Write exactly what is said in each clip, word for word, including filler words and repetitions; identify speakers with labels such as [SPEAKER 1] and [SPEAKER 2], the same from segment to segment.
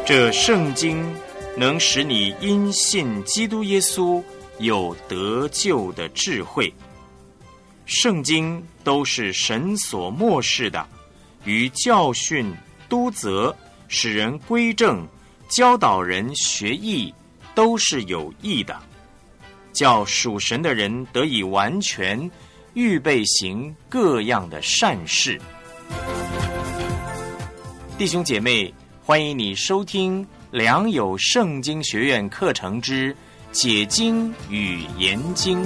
[SPEAKER 1] 这圣经能使你因信基督耶稣有得救的智慧。圣经都是神所默示的，于教训、督责、使人归正、教导人学义，都是有益的，叫属神的人得以完全，预备行各样的善事。弟兄姐妹，欢迎你收听良友圣经学院课程之解经与研经。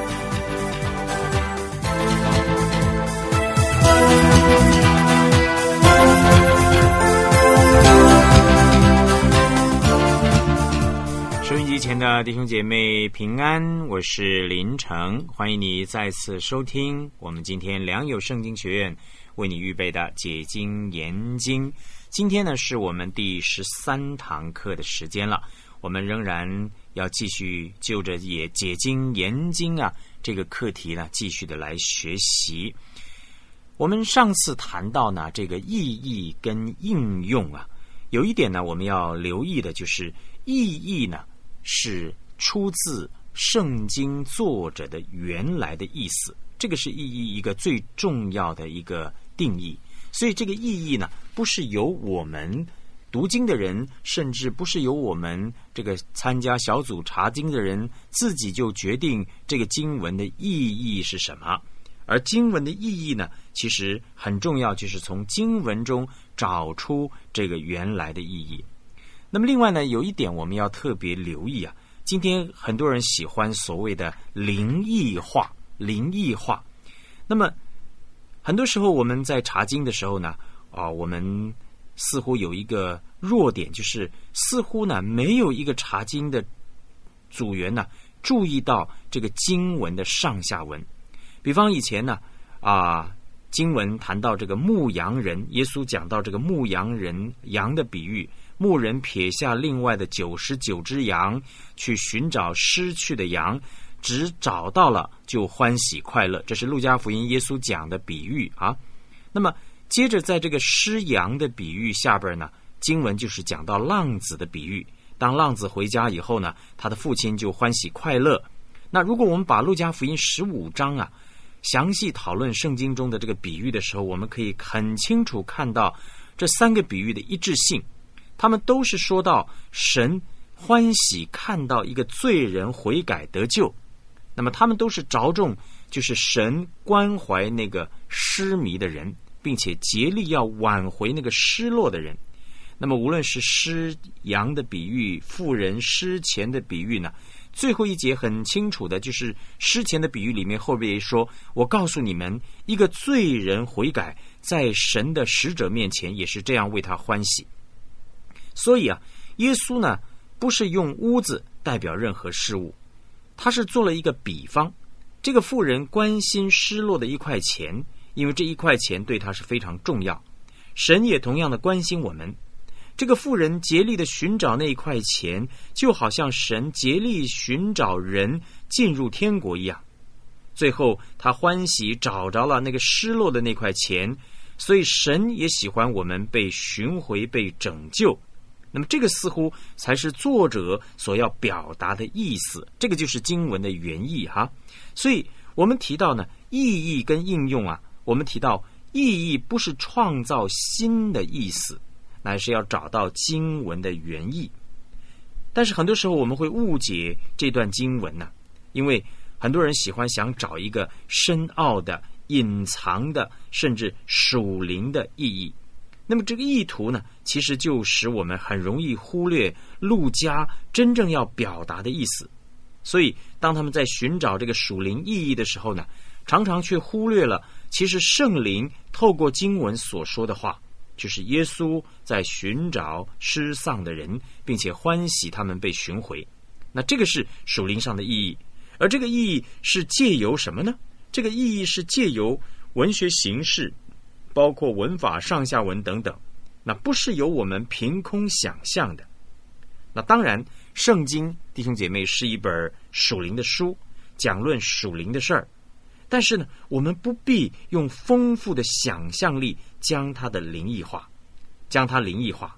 [SPEAKER 1] 收音机前的弟兄姐妹平安，我是林成，欢迎你再次收听我们今天良友圣经学院为你预备的解经研经。今天呢是我们第十三堂课的时间了，我们仍然要继续就着也解经研经啊这个课题呢继续的来学习。我们上次谈到呢这个意义跟应用啊，有一点呢我们要留意的就是意义呢是出自圣经作者的原来的意思，这个是意义一个最重要的一个定义。所以这个意义呢不是由我们读经的人，甚至不是由我们这个参加小组查经的人自己就决定这个经文的意义是什么。而经文的意义呢其实很重要，就是从经文中找出这个原来的意义。那么另外呢有一点我们要特别留意啊，今天很多人喜欢所谓的灵异化，灵异化。那么很多时候我们在查经的时候呢啊，我们似乎有一个弱点，就是似乎呢没有一个查经的组员呢注意到这个经文的上下文。比方以前呢啊，经文谈到这个牧羊人，耶稣讲到这个牧羊人羊的比喻，牧人撇下另外的九十九只羊去寻找失去的羊，只找到了就欢喜快乐，这是路加福音耶稣讲的比喻啊。那么接着在这个失羊的比喻下边呢，经文就是讲到浪子的比喻，当浪子回家以后呢，他的父亲就欢喜快乐。那如果我们把路加福音十五章啊详细讨论圣经中的这个比喻的时候，我们可以很清楚看到这三个比喻的一致性，他们都是说到神欢喜看到一个罪人悔改得救，那么他们都是着重就是神关怀那个失迷的人，并且竭力要挽回那个失落的人。那么无论是失羊的比喻，妇人失钱的比喻呢，最后一节很清楚的就是失钱的比喻里面后边说，我告诉你们，一个罪人悔改，在神的使者面前也是这样为他欢喜。所以啊，耶稣呢不是用屋子代表任何事物，他是做了一个比方。这个妇人关心失落的一块钱，因为这一块钱对他是非常重要，神也同样的关心我们。这个妇人竭力的寻找那一块钱，就好像神竭力寻找人进入天国一样。最后他欢喜找着了那个失落的那块钱，所以神也喜欢我们被寻回，被拯救。那么这个似乎才是作者所要表达的意思，这个就是经文的原意哈。所以我们提到呢意义跟应用啊，我们提到意义不是创造新的意思，乃是要找到经文的原意。但是很多时候我们会误解这段经文呢、啊，因为很多人喜欢想找一个深奥的、隐藏的，甚至属灵的意义。那么这个意图呢，其实就使我们很容易忽略路加真正要表达的意思。所以当他们在寻找这个属灵意义的时候呢，常常却忽略了其实圣灵透过经文所说的话，就是耶稣在寻找失丧的人，并且欢喜他们被寻回。那这个是属灵上的意义。而这个意义是借由什么呢？这个意义是借由文学形式，包括文法、上下文等等，那不是由我们凭空想象的。那当然圣经弟兄姐妹是一本属灵的书，讲论属灵的事儿，但是呢我们不必用丰富的想象力将它的灵异化，将它灵异化。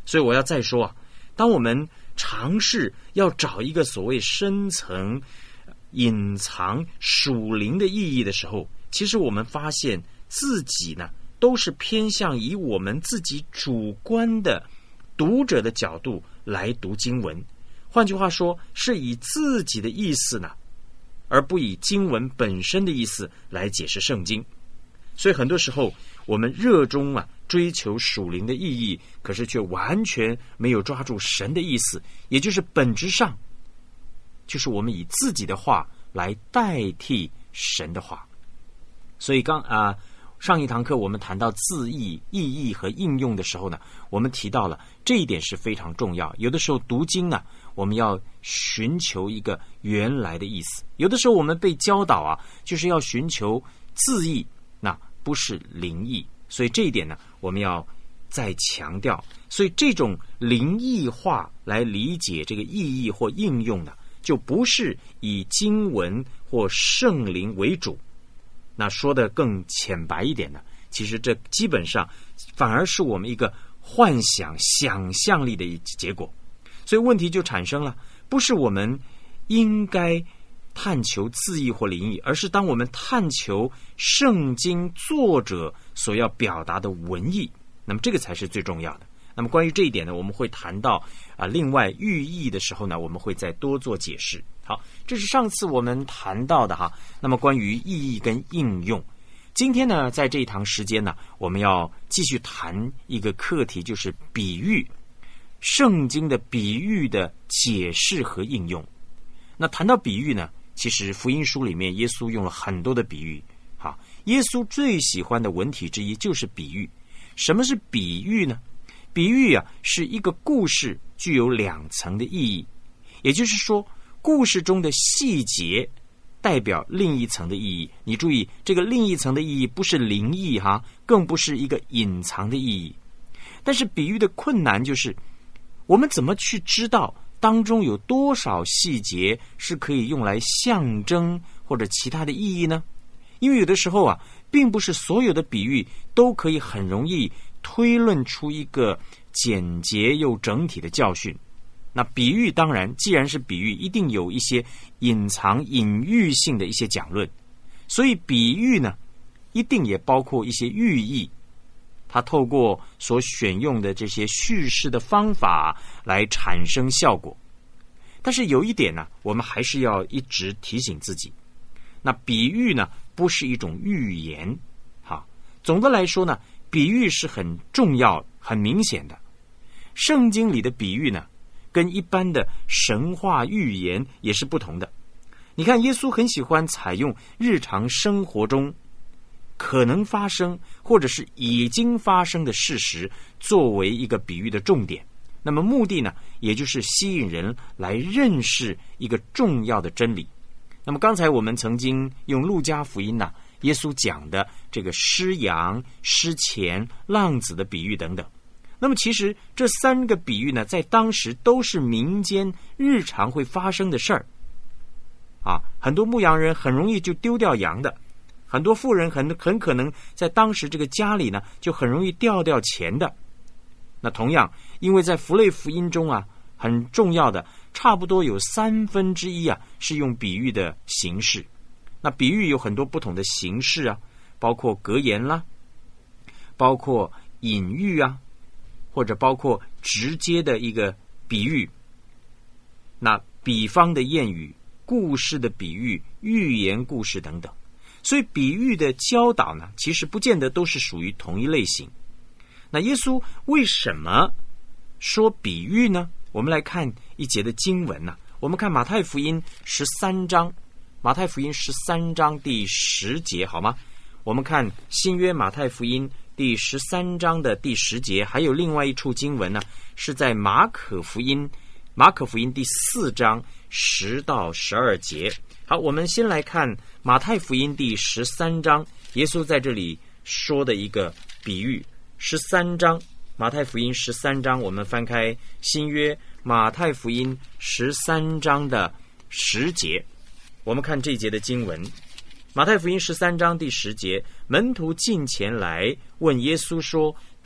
[SPEAKER 1] 所以我要再说啊，当我们尝试要找一个所谓深层隐藏属灵的意义的时候，其实我们发现自己呢都是偏向以我们自己主观的读者的角度来读经文，换句话说，是以自己的意思呢，而不以经文本身的意思来解释圣经。所以很多时候我们热衷啊追求属灵的意义，可是却完全没有抓住神的意思，也就是本质上就是我们以自己的话来代替神的话。所以刚啊、呃、上一堂课我们谈到字义、意义和应用的时候呢，我们提到了这一点是非常重要。有的时候读经呢，我们要寻求一个原来的意思；有的时候我们被教导啊，就是要寻求字义，那不是灵义。所以这一点呢，我们要再强调。所以这种灵义化来理解这个意义或应用呢，就不是以经文或圣灵为主。那说的更浅白一点呢，其实这基本上反而是我们一个幻想、想象力的一结果。所以问题就产生了，不是我们应该探求字义或灵义，而是当我们探求圣经作者所要表达的文意，那么这个才是最重要的。那么关于这一点呢，我们会谈到啊，另外寓意的时候呢，我们会再多做解释。好，这是上次我们谈到的哈。那么关于意义跟应用，今天呢，在这一堂时间呢，我们要继续谈一个课题，就是比喻，圣经的比喻的解释和应用。那谈到比喻呢，其实福音书里面耶稣用了很多的比喻。好，耶稣最喜欢的文体之一就是比喻。什么是比喻呢？比喻啊，是一个故事具有两层的意义，也就是说，故事中的细节代表另一层的意义。你注意，这个另一层的意义不是灵异哈，更不是一个隐藏的意义。但是比喻的困难就是，我们怎么去知道当中有多少细节是可以用来象征或者其他的意义呢？因为有的时候啊，并不是所有的比喻都可以很容易推论出一个简洁又整体的教训。那比喻当然，既然是比喻，一定有一些隐藏隐喻性的一些讲论，所以比喻呢，一定也包括一些寓意。它透过所选用的这些叙事的方法来产生效果。但是有一点呢，我们还是要一直提醒自己，那比喻呢，不是一种寓言。好，总的来说呢，比喻是很重要、很明显的。圣经里的比喻呢，跟一般的神话寓言也是不同的。你看，耶稣很喜欢采用日常生活中可能发生或者是已经发生的事实作为一个比喻的重点。那么目的呢，也就是吸引人来认识一个重要的真理。那么刚才我们曾经用路加福音呢、啊，耶稣讲的这个失羊、失钱、浪子的比喻等等。那么其实这三个比喻呢，在当时都是民间日常会发生的事儿啊。很多牧羊人很容易就丢掉羊的，很多富人很很可能在当时这个家里呢，就很容易掉掉钱的。那同样，因为在符类福音中啊，很重要的差不多有三分之一啊是用比喻的形式。那比喻有很多不同的形式啊，包括格言啦，包括隐喻啊，或者包括直接的一个比喻。那比方的谚语、故事的比喻、寓言故事等等。所以比喻的教导呢，其实不见得都是属于同一类型。那耶稣为什么说比喻呢？我们来看一节的经文呢、啊。我们看马太福音十三章，马太福音十三章第十节，好吗？我们看新约马太福音第十三章的第十节，还有另外一处经文呢，是在马可福音，马可福音第四章十到十二节。好，我们先来看马太福音第十三章，耶稣在这里说的一个比喻。十三章，马太福音十三章，我们翻开新约马太福音十三章的十节，我们看这一节的经文。马太福音十三章第十节，门徒近前来问耶稣说：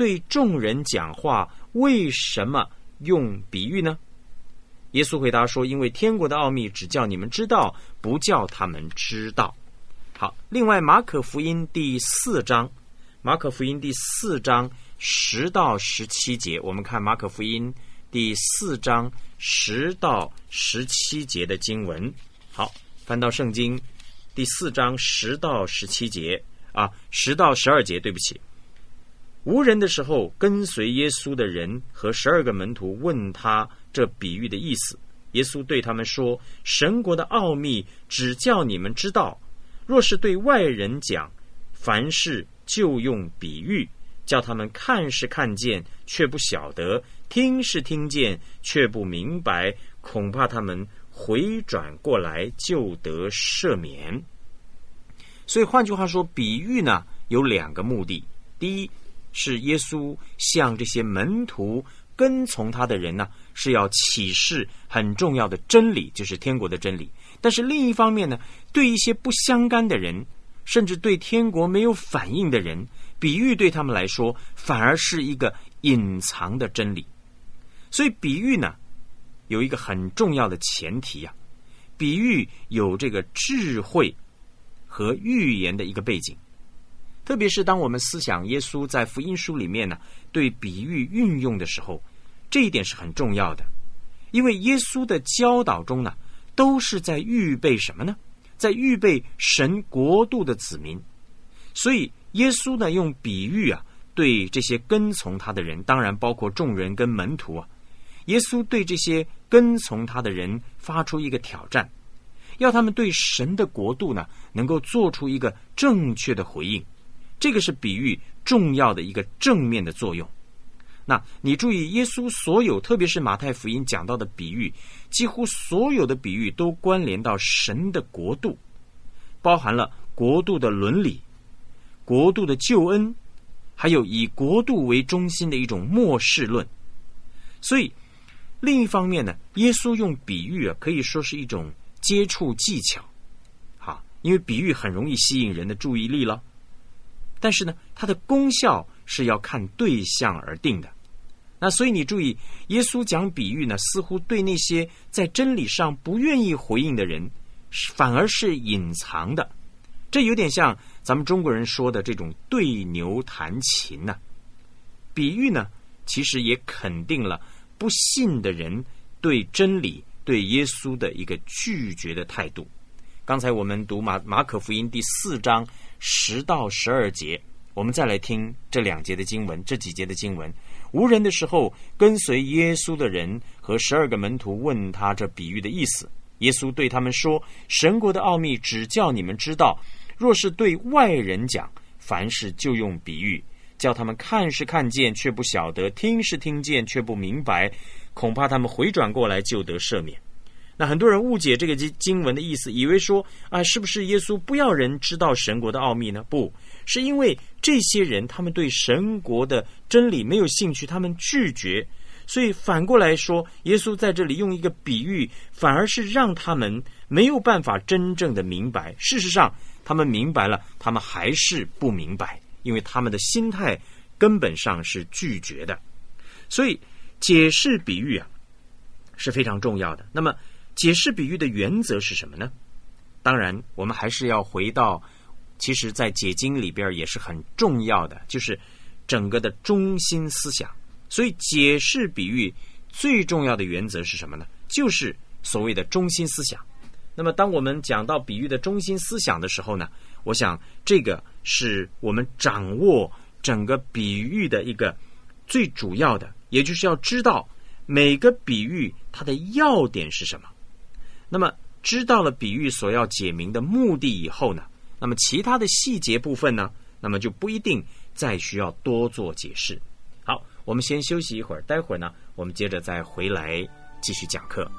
[SPEAKER 1] 对众人讲话，为什么用比喻呢？耶稣回答说，因为天国的奥秘只叫你们知道，不叫他们知道。好，另外马可福音第四章，马可福音第四章十到十七节，我们看马可福音第四章十到十七节的经文。好，翻到圣经第四章十到十七节啊，十到十二节，对不起。无人的时候，跟随耶稣的人和十二个门徒问他这比喻的意思。耶稣对他们说，神国的奥秘只叫你们知道，若是对外人讲，凡事就用比喻，叫他们看是看见，却不晓得；听是听见，却不明白，恐怕他们回转过来就得赦免。所以换句话说，比喻呢有两个目的。第一，是耶稣向这些门徒跟从他的人呢，是要启示很重要的真理，就是天国的真理。但是另一方面呢，对一些不相干的人，甚至对天国没有反应的人，比喻对他们来说反而是一个隐藏的真理。所以比喻呢有一个很重要的前提啊，比喻有这个智慧和预言的一个背景。特别是当我们思想耶稣在福音书里面呢对比喻运用的时候，这一点是很重要的。因为耶稣的教导中呢都是在预备什么呢？在预备神国度的子民。所以耶稣呢用比喻啊对这些跟从他的人，当然包括众人跟门徒啊，耶稣对这些跟从他的人发出一个挑战，要他们对神的国度呢能够做出一个正确的回应。这个是比喻重要的一个正面的作用。那你注意，耶稣所有，特别是马太福音讲到的比喻，几乎所有的比喻都关联到神的国度，包含了国度的伦理、国度的救恩，还有以国度为中心的一种末世论。所以另一方面呢，耶稣用比喻啊，可以说是一种接触技巧，好，因为比喻很容易吸引人的注意力了。但是呢，它的功效是要看对象而定的。那所以你注意，耶稣讲比喻呢，似乎对那些在真理上不愿意回应的人，反而是隐藏的。这有点像咱们中国人说的这种对牛弹琴呢、啊。比喻呢，其实也肯定了不信的人对真理、对耶稣的一个拒绝的态度。刚才我们读马马可福音第四章十到十二节，我们再来听这两节的经文，这几节的经文。无人的时候，跟随耶稣的人和十二个门徒问他这比喻的意思。耶稣对他们说，神国的奥秘只叫你们知道，若是对外人讲，凡事就用比喻，叫他们看是看见，却不晓得；听是听见，却不明白，恐怕他们回转过来就得赦免。那很多人误解这个经文的意思，以为说啊，是不是耶稣不要人知道神国的奥秘呢？不是，因为这些人他们对神国的真理没有兴趣，他们拒绝，所以反过来说，耶稣在这里用一个比喻，反而是让他们没有办法真正的明白。事实上他们明白了，他们还是不明白，因为他们的心态根本上是拒绝的。所以解释比喻啊是非常重要的。那么解释比喻的原则是什么呢？当然我们还是要回到其实在解经里边也是很重要的，就是整个的中心思想。所以解释比喻最重要的原则是什么呢？就是所谓的中心思想。那么当我们讲到比喻的中心思想的时候呢，我想这个是我们掌握整个比喻的一个最主要的，也就是要知道每个比喻它的要点是什么。那么知道了比喻所要解明的目的以后呢，那么其他的细节部分呢，那么就不一定再需要多做解释。好，我们先休息一会儿，待会儿呢我们接着再回来继续讲课。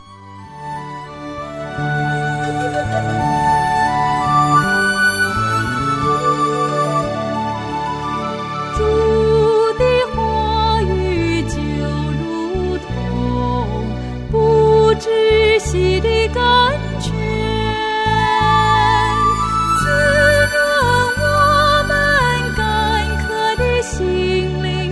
[SPEAKER 2] 主的话语就如同不止息的甘泉，滋润我们干渴的心灵。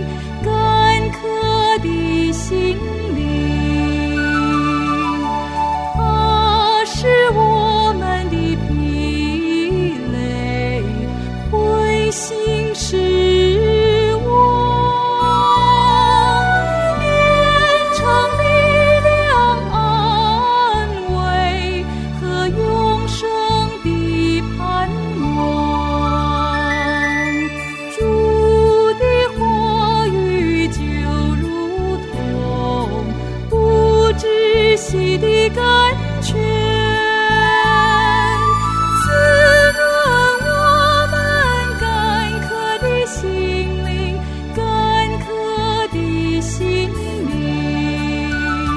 [SPEAKER 2] 喜的甘泉，滋润我们干渴的心灵，干渴的心灵。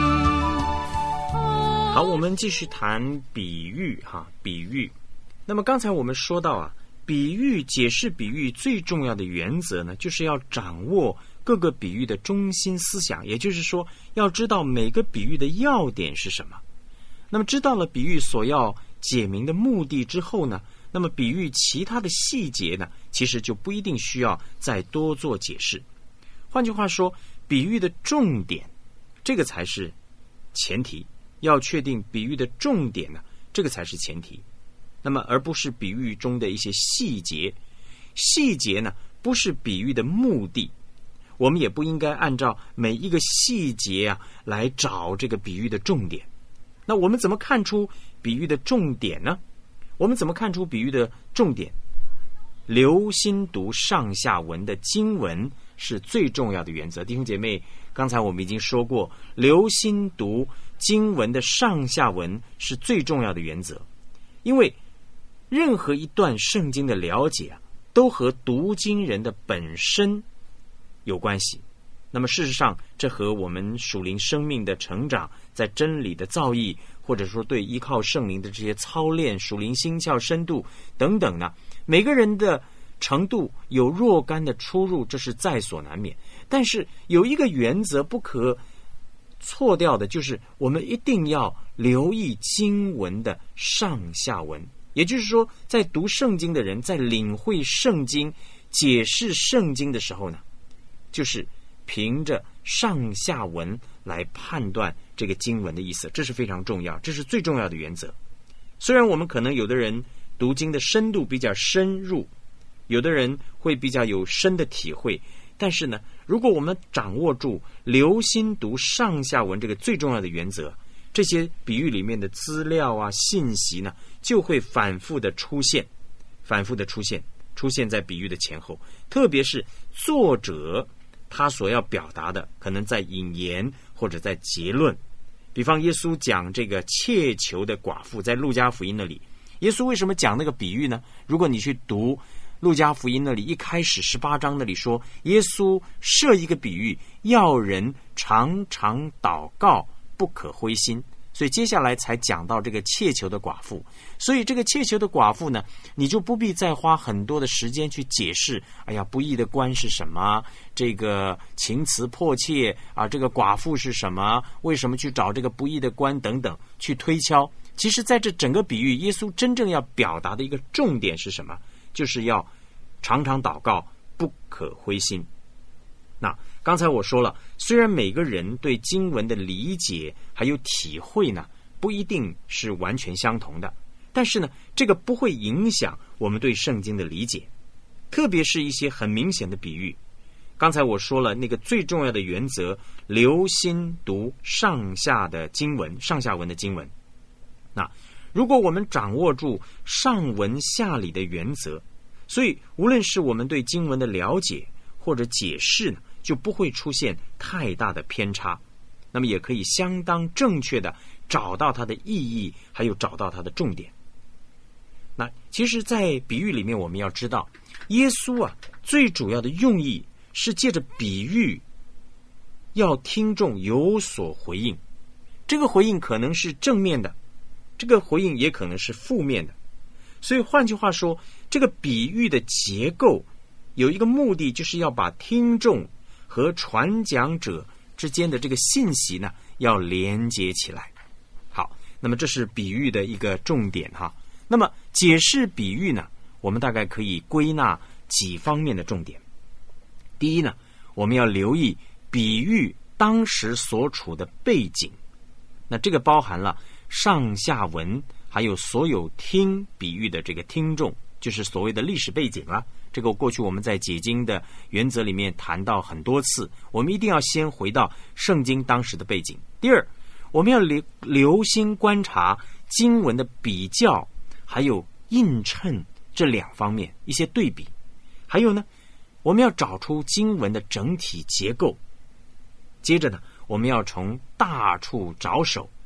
[SPEAKER 1] 好，我们继续谈比喻哈，比喻。那么刚才我们说到啊，比喻解释比喻最重要的原则呢，就是要掌握各个比喻的中心思想，也就是说，要知道每个比喻的要点是什么。那么知道了比喻所要解明的目的之后呢，那么比喻其他的细节呢，其实就不一定需要再多做解释。换句话说，比喻的重点，这个才是前提。要确定比喻的重点呢，这个才是前提。那么而不是比喻中的一些细节，细节呢不是比喻的目的，我们也不应该按照每一个细节啊来找这个比喻的重点。那我们怎么看出比喻的重点呢？我们怎么看出比喻的重点？留心读上下文的经文是最重要的原则。弟兄姐妹，刚才我们已经说过，留心读经文的上下文是最重要的原则，因为任何一段圣经的了解啊，都和读经人的本身有关系。那么事实上，这和我们属灵生命的成长，在真理的造诣，或者说对依靠圣灵的这些操练、属灵心窍深度等等呢，每个人的程度有若干的出入，这是在所难免。但是有一个原则不可错掉的，就是我们一定要留意经文的上下文。也就是说，在读圣经的人，在领会圣经、解释圣经的时候呢，就是凭着上下文来判断这个经文的意思，这是非常重要，这是最重要的原则。虽然我们可能有的人读经的深度比较深入，有的人会比较有深的体会，但是呢，如果我们掌握住留心读上下文这个最重要的原则，这些比喻里面的资料啊、信息呢，就会反复的出现，反复的出现，出现在比喻的前后。特别是作者他所要表达的，可能在引言或者在结论。比方耶稣讲这个切求的寡妇，在路加福音那里，耶稣为什么讲那个比喻呢？如果你去读路加福音那里一开始十八章那里说，耶稣设一个比喻，要人常常祷告，不可灰心。所以接下来才讲到这个切求的寡妇。所以这个切求的寡妇呢，你就不必再花很多的时间去解释，哎呀，不义的官是什么，这个情辞迫切啊，这个寡妇是什么，为什么去找这个不义的官等等去推敲。其实在这整个比喻，耶稣真正要表达的一个重点是什么？就是要常常祷告，不可灰心。那刚才我说了，虽然每个人对经文的理解还有体会呢，不一定是完全相同的，但是呢，这个不会影响我们对圣经的理解，特别是一些很明显的比喻。刚才我说了那个最重要的原则，留心读上下的经文，上下文的经文。那如果我们掌握住上文下理的原则，所以无论是我们对经文的了解或者解释呢，就不会出现太大的偏差，那么也可以相当正确的找到它的意义，还有找到它的重点。那其实在比喻里面，我们要知道耶稣啊最主要的用意是借着比喻要听众有所回应，这个回应可能是正面的，这个回应也可能是负面的。所以换句话说，这个比喻的结构有一个目的，就是要把听众和传讲者之间的这个信息呢，要连接起来。好，那么这是比喻的一个重点哈。那么解释比喻呢，我们大概可以归纳几方面的重点。第一呢，我们要留意比喻当时所处的背景，那这个包含了上下文，还有所有听比喻的这个听众，就是所谓的历史背景了。这个过去我们在解经的原则里面谈到很多次，我们一定要先回到圣经当时的背景。第二，我们要留留心观察经文的比较，还有映衬这两方面一些对比。还有呢，我们要找出经文的整体结构。接着呢，我们要从大处着手，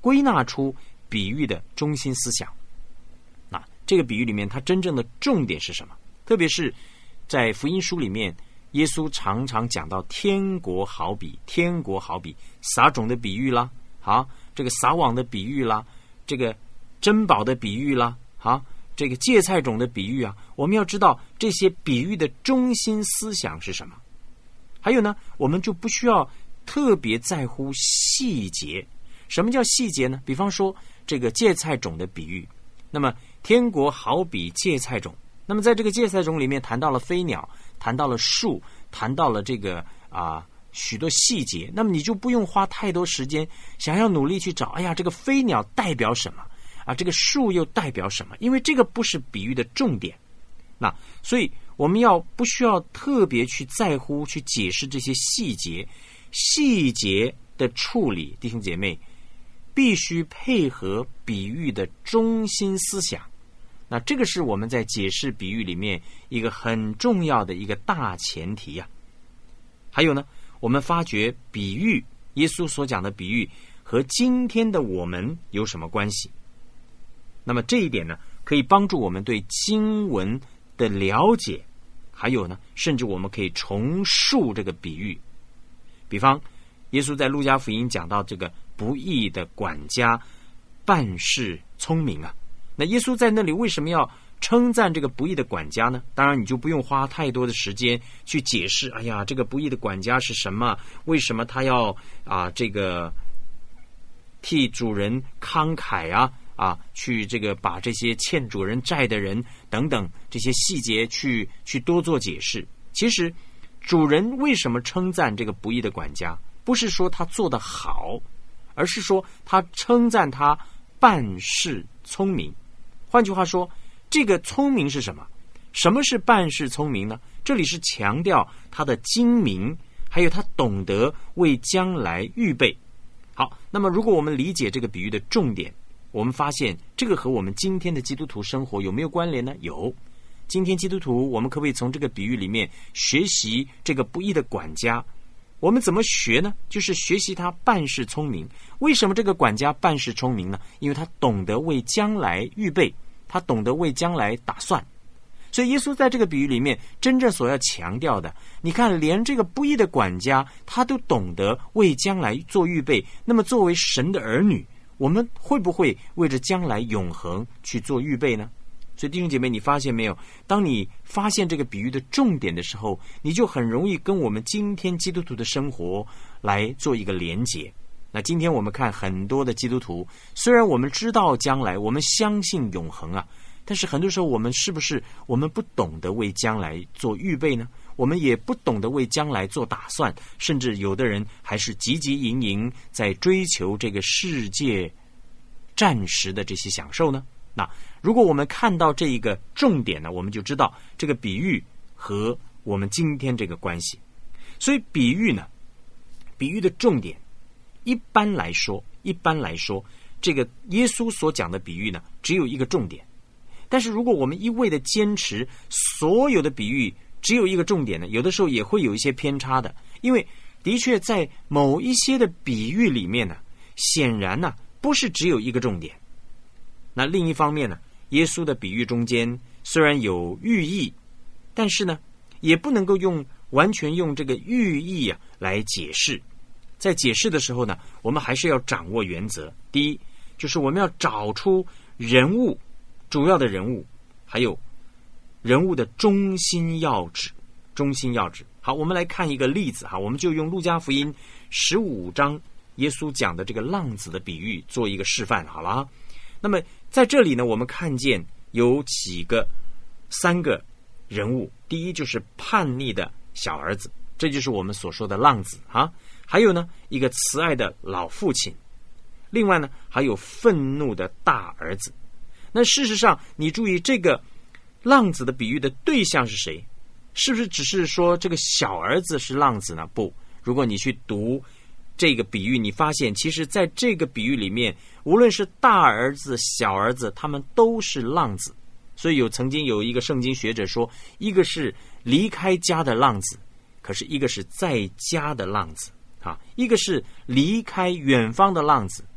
[SPEAKER 1] 归纳出比喻的中心思想。那这个比喻里面，它真正的重点是什么？特别是在福音书里面，耶稣常常讲到天国好比，天国好比撒种的比喻啦，好，这个撒网的比喻啦，这个珍宝的比喻啦，好，这个芥菜种的比喻啊。我们要知道这些比喻的中心思想是什么。还有呢，我们就不需要特别在乎细节。什么叫细节呢？比方说这个芥菜种的比喻，那么天国好比芥菜种，那么在这个芥菜种里面谈到了飞鸟，谈到了树，谈到了这个啊许多细节，那么你就不用花太多时间想要努力去找，哎呀，这个飞鸟代表什么啊？这个树又代表什么？因为这个不是比喻的重点。那所以我们要不需要特别去在乎去解释这些细节，细节的处理，弟兄姐妹必须配合比喻的中心思想。那这个是我们在解释比喻里面一个很重要的一个大前提啊。还有呢，我们发觉比喻，耶稣所讲的比喻和今天的我们有什么关系？那么这一点呢，可以帮助我们对经文的了解，还有呢，甚至我们可以重述这个比喻。比方耶稣在路加福音讲到这个不义的管家办事聪明啊，那耶稣在那里为什么要称赞这个不义的管家呢？当然你就不用花太多的时间去解释，哎呀，这个不义的管家是什么，为什么他要啊这个替主人慷慨啊啊，去这个把这些欠主人债的人等等这些细节去去多做解释。其实主人为什么称赞这个不义的管家，不是说他做得好，而是说他称赞他办事聪明。换句话说，这个聪明是什么？什么是办事聪明呢？这里是强调他的精明，还有他懂得为将来预备。好，那么如果我们理解这个比喻的重点，我们发现这个和我们今天的基督徒生活有没有关联呢？有。今天基督徒，我们可不可以从这个比喻里面学习这个不义的管家？我们怎么学呢？就是学习他办事聪明。为什么这个管家办事聪明呢？因为他懂得为将来预备，他懂得为将来打算。所以耶稣在这个比喻里面真正所要强调的，你看连这个不义的管家他都懂得为将来做预备，那么作为神的儿女，我们会不会为着将来永恒去做预备呢？所以弟兄姐妹，你发现没有，当你发现这个比喻的重点的时候，你就很容易跟我们今天基督徒的生活来做一个连结。那今天我们看很多的基督徒，虽然我们知道将来，我们相信永恒啊，但是很多时候我们是不是我们不懂得为将来做预备呢？我们也不懂得为将来做打算，甚至有的人还是汲汲营营在追求这个世界暂时的这些享受呢。那如果我们看到这一个重点呢，我们就知道这个比喻和我们今天这个关系。所以比喻呢，比喻的重点一般来说一般来说这个耶稣所讲的比喻呢，只有一个重点。但是如果我们一味的坚持所有的比喻只有一个重点呢，有的时候也会有一些偏差的。因为的确在某一些的比喻里面呢，显然呢不是只有一个重点。那另一方面呢，耶稣的比喻中间虽然有寓意，但是呢也不能够用完全用这个寓意啊来解释。在解释的时候呢，我们还是要掌握原则。第一，就是我们要找出人物，主要的人物，还有人物的中心要旨，中心要旨。好，我们来看一个例子哈，我们就用路加福音十五章耶稣讲的这个浪子的比喻做一个示范好了。那么在这里呢，我们看见有几个三个人物。第一就是叛逆的小儿子，这就是我们所说的浪子啊。还有呢，一个慈爱的老父亲。另外呢，还有愤怒的大儿子。那事实上，你注意这个浪子的比喻的对象是谁？是不是只是说这个小儿子是浪子呢？不，如果你去读这个比喻，你发现其实在这个比喻里面，无论是大儿子小儿子，他们都是浪子。所以有曾经有一个圣经学者说，一个是离开家的浪子，可是一个是在家的浪子啊，一个是离开远方的浪子，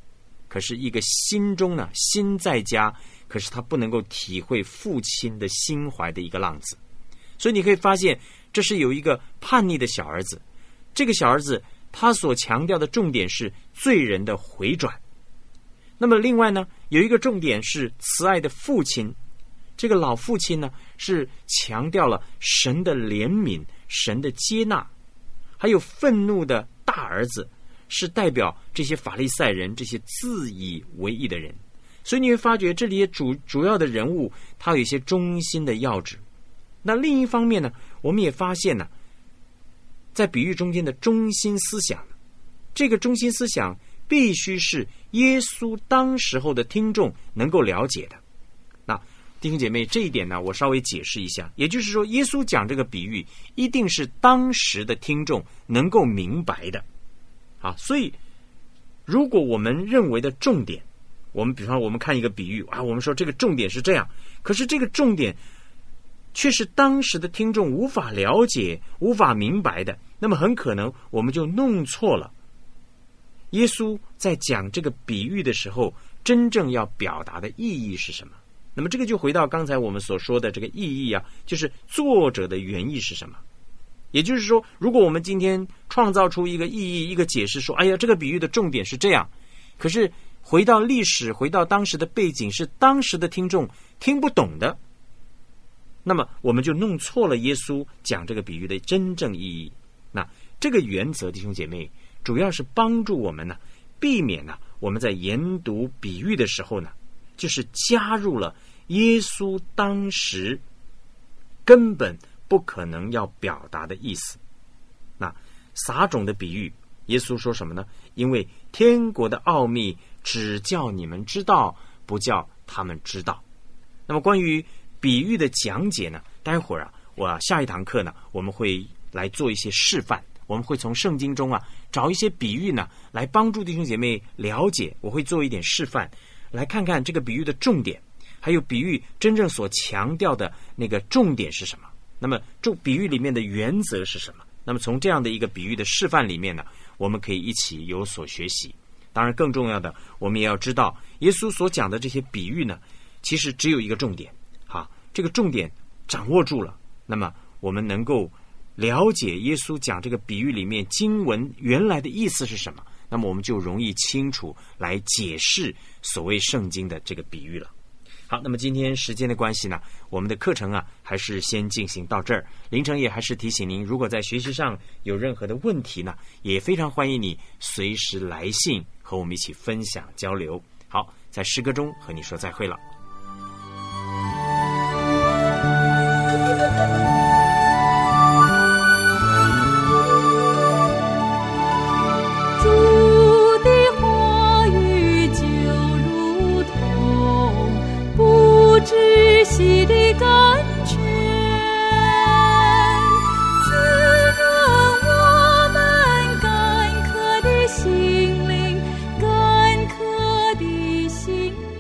[SPEAKER 1] 可是一个心中呢心在家，可是他不能够体会父亲的心怀的一个浪子。所以你可以发现，这是有一个叛逆的小儿子，这个小儿子他所强调的重点是罪人的回转。那么另外呢，有一个重点是慈爱的父亲，这个老父亲呢是强调了神的怜悯、神的接纳。还有愤怒的大儿子是代表这些法利赛人，这些自以为义的人。所以你会发觉这里主主要的人物他有一些中心的要旨。那另一方面呢，我们也发现呢，在比喻中间的中心思想，这个中心思想必须是耶稣当时候的听众能够了解的。那弟兄姐妹，这一点呢我稍微解释一下，也就是说耶稣讲这个比喻一定是当时的听众能够明白的。好，所以如果我们认为的重点，我们比方说我们看一个比喻啊，我们说这个重点是这样，可是这个重点却是当时的听众无法了解、无法明白的，那么很可能我们就弄错了耶稣在讲这个比喻的时候真正要表达的意义是什么。那么这个就回到刚才我们所说的这个意义啊，就是作者的原意是什么。也就是说，如果我们今天创造出一个意义、一个解释，说哎呀这个比喻的重点是这样，可是回到历史、回到当时的背景是当时的听众听不懂的，那么我们就弄错了耶稣讲这个比喻的真正意义。那这个原则，弟兄姐妹，主要是帮助我们呢，避免呢我们在研读比喻的时候呢，就是加入了耶稣当时根本不可能要表达的意思。那撒种的比喻，耶稣说什么呢？因为天国的奥秘只叫你们知道，不叫他们知道。那么关于比喻的讲解呢，待会儿啊，我下一堂课呢，我们会来做一些示范。我们会从圣经中啊找一些比喻呢，来帮助弟兄姐妹了解。我会做一点示范，来看看这个比喻的重点，还有比喻真正所强调的那个重点是什么。那么重比喻里面的原则是什么？那么从这样的一个比喻的示范里面呢，我们可以一起有所学习。当然更重要的，我们也要知道耶稣所讲的这些比喻呢，其实只有一个重点。好，这个重点掌握住了，那么我们能够了解耶稣讲这个比喻里面经文原来的意思是什么，那么我们就容易清楚来解释所谓圣经的这个比喻了。好，那么今天时间的关系呢，我们的课程啊还是先进行到这儿。凌晨也还是提醒您，如果在学习上有任何的问题呢，也非常欢迎你随时来信和我们一起分享交流。好，在诗歌中和你说再会了。
[SPEAKER 2] 主的话语就如同不止息的甘